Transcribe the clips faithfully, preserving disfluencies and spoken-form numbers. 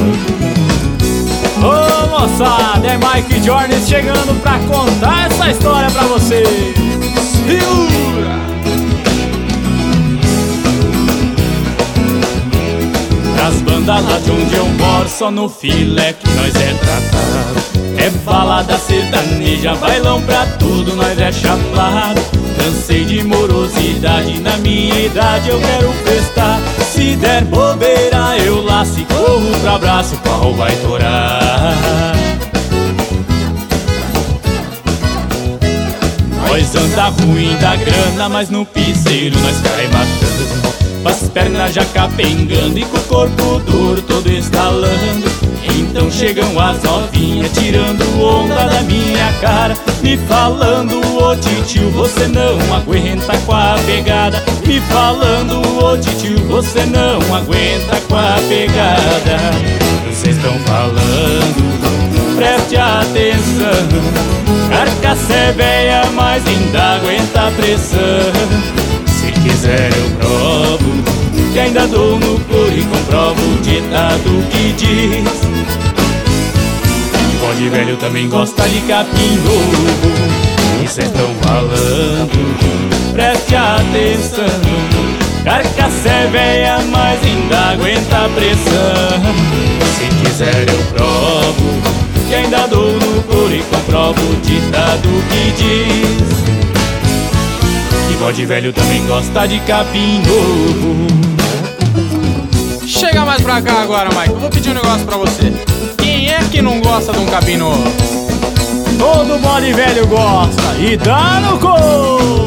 Ô moçada, é Mike Jones chegando pra contar essa história pra você. Segura! As bandas lá de onde eu moro, só no filé que nós é tratado. É balada sertaneja, bailão pra tudo, nós é chapado. Cansei de morosidade, na minha idade eu quero festar. Se der bobeira eu laço e corro pra braço, o pau vai torar. Nós anda ruim da grana, mas no piseiro nós cai matando. Com as pernas já capengando e com o corpo duro todo estalando. Então chegam as novinhas tirando onda da minha cara, me falando, ô titio, você não aguenta com a pegada. Me falando, ô titio, você não aguenta com a pegada. Vocês estão falando, preste atenção. Carcaça é véia, mas ainda aguenta a pressão. Se quiser eu provo, que ainda dou no couro e comprovo o ditado que diz: bode velho também gosta de capim novo. E cês tão falando, preste atenção. Carcaça é véia, mas ainda aguenta a pressão. Se quiser eu provo, que ainda dou no couro e comprovo o ditado que diz: bode velho também gosta de capim novo. Chega mais pra cá agora, Mike. Eu vou pedir um negócio pra você. Quem é que não gosta de um capim novo? Todo bode velho gosta e dá no couro.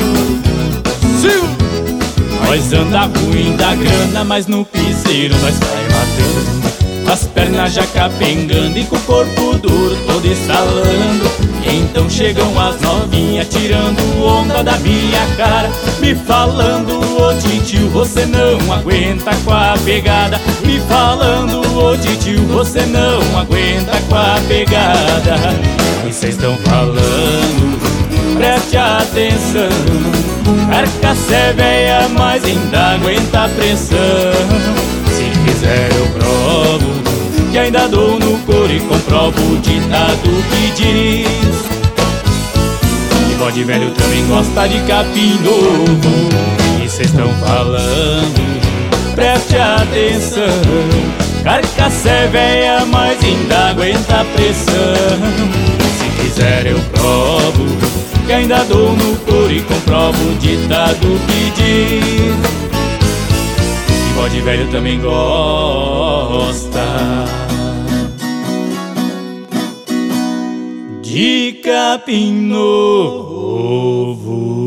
Nós anda ruim da grana, mas no piseiro nós vai matando. As pernas já capengando e com o corpo duro todo estalando. Então chegam as novinhas tirando onda da minha cara, me falando, ô titio, você não aguenta com a pegada. Me falando, ô titio, você não aguenta com a pegada. E cês tão falando, preste atenção. Carcaça é véia, mas ainda aguenta a pressão. Se quiser eu provo, que ainda dou no couro e comprovo o ditado que diz: que bode velho também gosta de capim novo. E cês tão falando, preste atenção. Carcaça é véia, mas ainda aguenta a pressão. Se quiser eu provo, que ainda dou no couro e comprovo o ditado que diz: bode velho também gosta de capim novo.